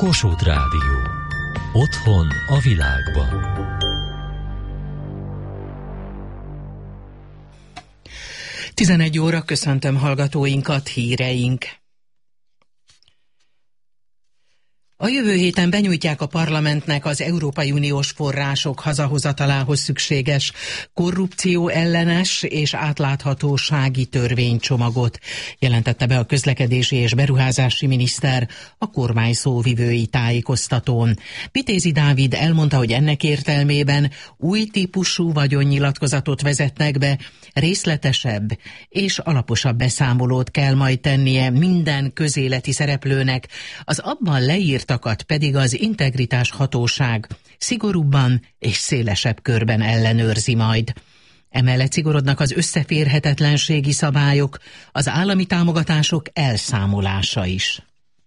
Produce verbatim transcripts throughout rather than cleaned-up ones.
Kossuth Rádió. Otthon a világban. tizenegy óra, köszöntöm hallgatóinkat, híreink. A jövő héten benyújtják a parlamentnek az Európai Uniós források hazahozatalához szükséges korrupció ellenes és átláthatósági törvénycsomagot, jelentette be a közlekedési és beruházási miniszter a kormány szóvivői tájékoztatón. Vitézi Dávid elmondta, hogy ennek értelmében új típusú vagyonnyilatkozatot vezetnek be, részletesebb és alaposabb beszámolót kell majd tennie minden közéleti szereplőnek, az abban leírt pedig az integritás hatóság szigorúbban és szélesebb körben ellenőrzi majd. Emellett szigorodnak az összeférhetetlenségi szabályok, az állami támogatások elszámolása is.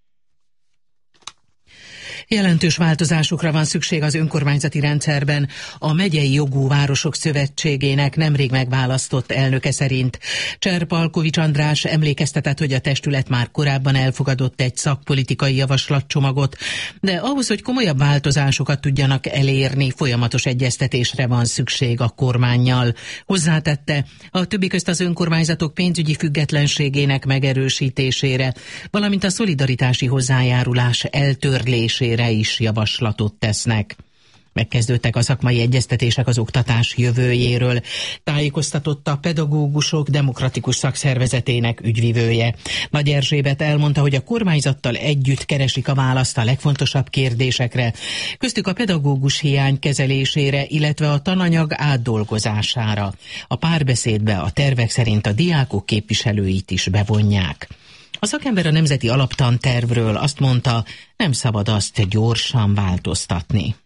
Jelentős változásokra van szükség az önkormányzati rendszerben. A Megyei Jogú Városok Szövetségének nemrég megválasztott elnöke szerint. Cserp Alkovics András emlékeztetett, hogy a testület már korábban elfogadott egy szakpolitikai javaslatcsomagot, de ahhoz, hogy komolyabb változásokat tudjanak elérni, folyamatos egyeztetésre van szükség a kormánnyal. Hozzátette, a többi közt az önkormányzatok pénzügyi függetlenségének megerősítésére, valamint a szolidaritási hozzájárulás eltörlésére is javaslatot tesznek. Megkezdődtek a szakmai egyeztetések az oktatás jövőjéről, tájékoztatott a Pedagógusok Demokratikus Szakszervezetének ügyvivője. Nagy Erzsébet elmondta, hogy a kormányzattal együtt keresik a választ a legfontosabb kérdésekre, köztük a pedagógus hiány kezelésére, illetve a tananyag átdolgozására. A párbeszédbe a tervek szerint a diákok képviselőit is bevonják. A szakember a Nemzeti Alaptantervről azt mondta, nem szabad azt gyorsan változtatni.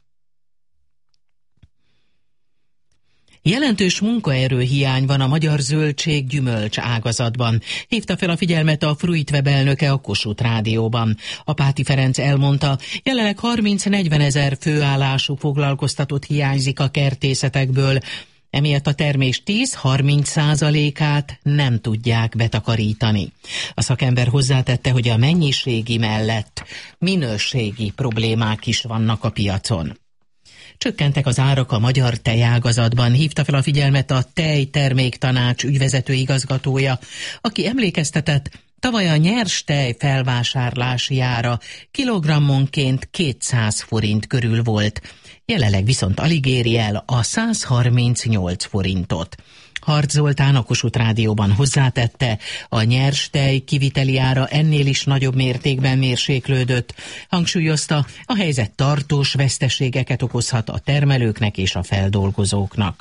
Jelentős munkaerőhiány van a magyar zöldség-gyümölcs ágazatban. Hívta fel a figyelmet a Fruitweb elnöke a Kossuth Rádióban. A Páti Ferenc elmondta, jelenleg harminc-negyven ezer főállású foglalkoztatott hiányzik a kertészetekből, emiatt a termés tíz-harminc százalékát nem tudják betakarítani. A szakember hozzátette, hogy a mennyiségi mellett minőségi problémák is vannak a piacon. Csökkentek az árak a magyar tejágazatban, hívta fel a figyelmet a Tejterméktanács ügyvezető igazgatója, aki emlékeztetett, tavaly a nyers tej felvásárlási ára kilogrammonként kétszáz forint körül volt, jelenleg viszont alig éri el a száz harmincnyolc forintot. Harcz Zoltán a Kossuth Rádióban hozzátette, a nyers tej kiviteli ára ennél is nagyobb mértékben mérséklődött. Hangsúlyozta, a helyzet tartós veszteségeket okozhat a termelőknek és a feldolgozóknak.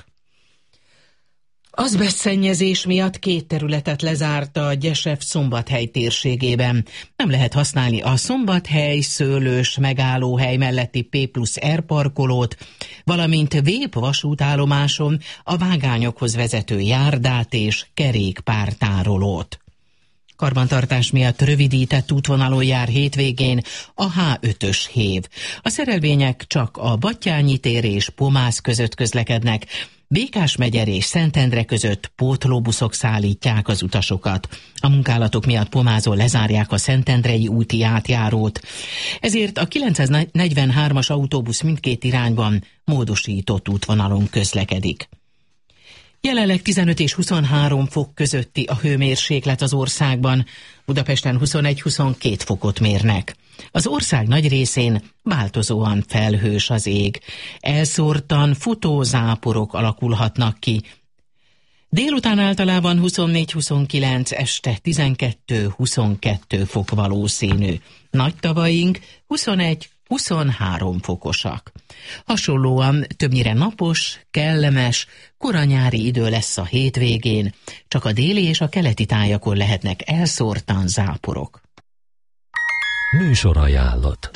Azbesztszennyezés miatt két területet lezárt a Gyesef Szombathely térségében. Nem lehet használni a Szombathely szőlős megállóhely melletti P plusz R parkolót, valamint Vép vasútállomáson a vágányokhoz vezető járdát és kerékpártárolót. Karbantartás miatt rövidített útvonalon jár hétvégén a H ötös hév. A szerelvények csak a Battyányi tér és Pomász között közlekednek, Békásmegyer és Szentendre között pótlóbuszok szállítják az utasokat. A munkálatok miatt Pomázon lezárják a szentendrei úti átjárót. Ezért a kilencszáznegyvenhármas autóbusz mindkét irányban módosított útvonalon közlekedik. Jelenleg tizenöt és huszonhárom fok közötti a hőmérséklet az országban, Budapesten huszonegy-huszonkét fokot mérnek. Az ország nagy részén változóan felhős az ég. Elszórtan futózáporok alakulhatnak ki. Délután általában huszonnégy-huszonkilenc, este tizenkettő-huszonkettő fok valószínű. Nagy tavaink huszonegy-huszonhárom fokosak. Hasonlóan többnyire napos, kellemes, koranyári idő lesz a hétvégén, csak a déli és a keleti tájakon lehetnek elszórtan záporok. Műsorajánlat.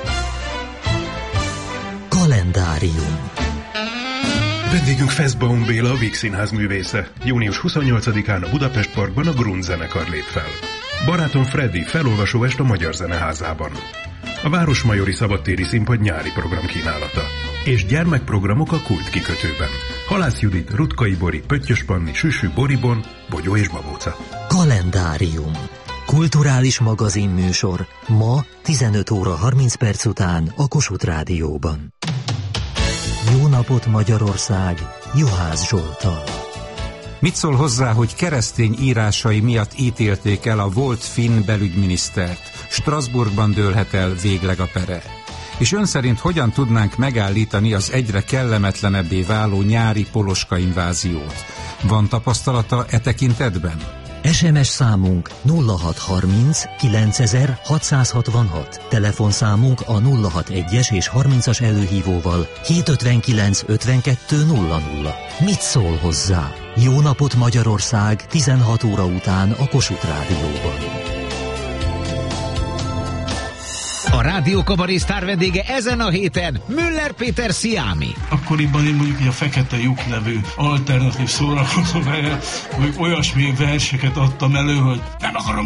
Kalendárium. Vendégünk Feszbaum Béla, a Víg Színház művésze. június huszonnyolcadikán a Budapest Parkban a Grund zenekar lép fel. Barátom Freddy felolvasó est a Magyar Zeneházában. A Városmajori Szabadtéri Színpad nyári programkínálata. És gyermekprogramok a Kult kikötőben. Halász Judit, Rutkai Bori, Pöttyös Panni, Süsű Boribon, Bogyó és Babóca. Kalendárium. Kulturális magazinműsor ma tizenöt óra harminc perc után a Kossuth Rádióban. Jó napot Magyarország, Juhász Zsolttal. Mit szól hozzá, hogy keresztény írásai miatt ítélték el a volt finn belügyminisztert? Strasbourgban dőlhet el végleg a pere. És ön szerint hogyan tudnánk megállítani az egyre kellemetlenebbé váló nyári poloska inváziót? Van tapasztalata e tekintetben? es em es számunk nulla hat harminc kilencezer hatszázhatvanhat, telefonszámunk a nulla hat egyes és harmincas előhívóval hétszázötvenkilenc ötvenkettő nulla nulla. Mit szól hozzá? Jó napot Magyarország tizenhat óra után a Kossuth Rádióban. A Rádió Kabaré sztár vendége ezen a héten Müller Péter Sziámi. Akkoriban én mondjuk a Fekete lyuk nevű alternatív szórakozó helyet, hogy olyasmi verseket adtam elő, hogy nem akarom